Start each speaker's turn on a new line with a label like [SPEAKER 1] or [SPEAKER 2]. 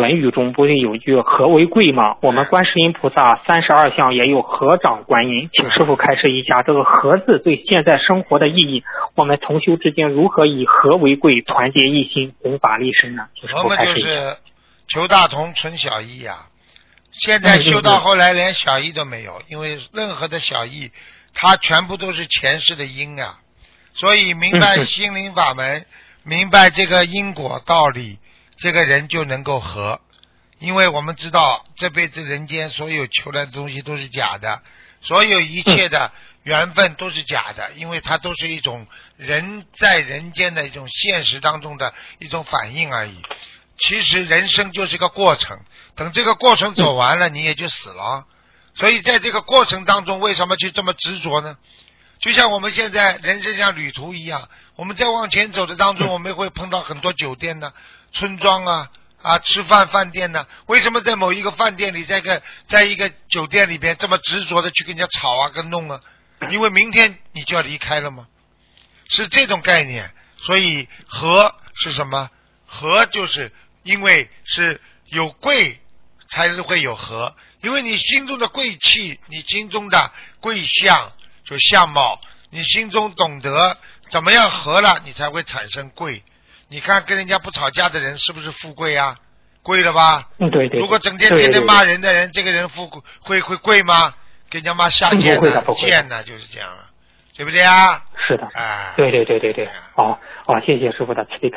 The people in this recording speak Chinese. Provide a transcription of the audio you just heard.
[SPEAKER 1] 论语》中不是有句和为贵吗？我们观世音菩萨32相也有合掌观音，请师父开示一下这个和字对现在生活的意义，我们同修之间如何以和为贵，团结一心，弘法利生呢？
[SPEAKER 2] 和嘛就是求大同存小异啊。现在修到后来连小异都没有，因为任何的小异它全部都是前世的因啊。所以明白心灵法门，明白这个因果道理，这个人就能够和。因为我们知道这辈子人间所有求来的东西都是假的，所有一切的缘分都是假的，因为它都是一种人在人间的一种现实当中的一种反应而已。其实人生就是个过程，等这个过程走完了，你也就死了。所以在这个过程当中，为什么去这么执着呢？就像我们现在人生像旅途一样，我们在往前走的当中，我们会碰到很多酒店呢、村庄吃饭店呢。为什么在某一个饭店里，在一个酒店里边这么执着的去跟人家吵啊、跟弄啊？因为明天你就要离开了吗？是这种概念。所以和是什么？和就是因为是有贵才会有和，因为你心中的贵气，你心中的贵相就相貌，你心中懂得怎么样和了，你才会产生贵。你看跟人家不吵架的人是不是富贵啊？贵了吧？
[SPEAKER 1] 对。
[SPEAKER 2] 如果整天天天骂人的人，这个人会贵吗？给人家骂下贱的贱的，就是这样了，对不对啊？
[SPEAKER 1] 是的，对。好，谢谢师傅的慈悲。